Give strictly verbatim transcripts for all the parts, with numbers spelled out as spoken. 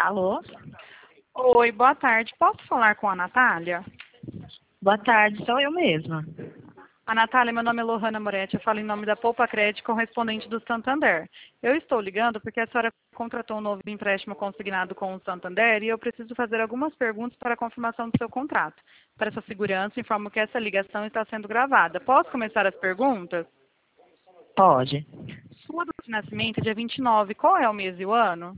Alô? Oi, boa tarde. Posso falar com a Natália? Boa tarde, sou eu mesma. A Natália, meu nome é Lohana Moretti, eu falo em nome da Poupa Crédito, correspondente do Santander. Eu estou ligando porque a senhora contratou um novo empréstimo consignado com o Santander e eu preciso fazer algumas perguntas para a confirmação do seu contrato. Para essa segurança, informo que essa ligação está sendo gravada. Posso começar as perguntas? Pode. Sua data de nascimento é dia vinte e nove. Qual é o mês e o ano?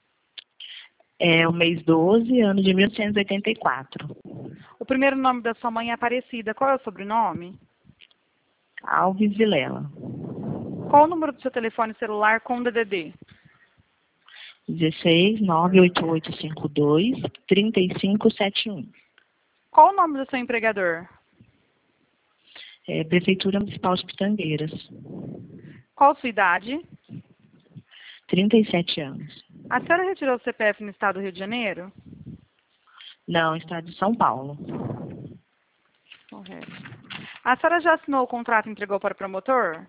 É o mês doze, ano de mil novecentos e oitenta e quatro. O primeiro nome da sua mãe é Aparecida. Qual é o sobrenome? Alves Vilela. Qual o número do seu telefone celular com D D D? dezesseis, nove oito oito cinco dois, três cinco sete um. Qual o nome do seu empregador? É, Prefeitura Municipal de Pitangueiras. Qual a sua idade? trinta e sete anos. A senhora retirou o C P F no estado do Rio de Janeiro? Não, estado de São Paulo. Correto. A senhora já assinou o contrato e entregou para o promotor?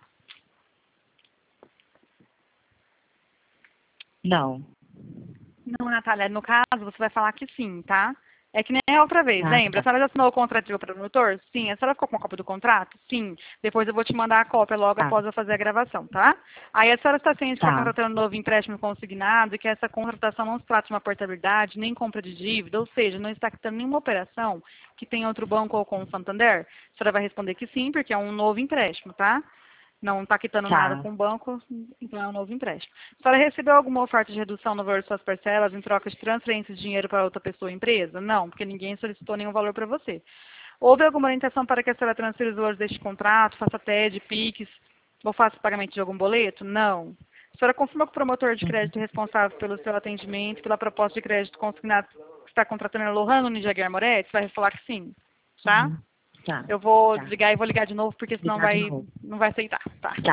Não. Não, Natália. No caso, você vai falar que sim, tá? É que nem a outra vez, Ah, lembra? A tá. senhora já assinou o contrato e entregou para o promotor? Sim. A senhora ficou com a cópia do contrato? Sim. Depois eu vou te mandar a cópia logo Tá. após eu fazer a gravação, tá? Aí a senhora está ciente que está Tá. contratando um novo empréstimo consignado e que essa contratação não se trata de uma portabilidade, nem compra de dívida, ou seja, não está quitando nenhuma operação que tem outro banco ou com o Santander? A senhora vai responder que sim, porque é um novo empréstimo, tá? Não está quitando nada Tá. com o banco, então é um novo empréstimo. A senhora recebeu alguma oferta de redução no valor de suas parcelas em troca de transferência de dinheiro para outra pessoa ou empresa? Não, porque ninguém solicitou nenhum valor para você. Houve alguma orientação para que a senhora transfira os valores deste contrato, faça T E D, PIX, ou faça pagamento de algum boleto? Não. A senhora confirma que o promotor de crédito responsável pelo seu atendimento, pela proposta de crédito consignado que está contratando é Lohana Nijaguer Moretti? Vai falar que sim, tá? Uhum. Tá. Eu vou Tá. desligar e vou ligar de novo, porque senão Obrigada de vai, novo. não vai aceitar, tá? Tá.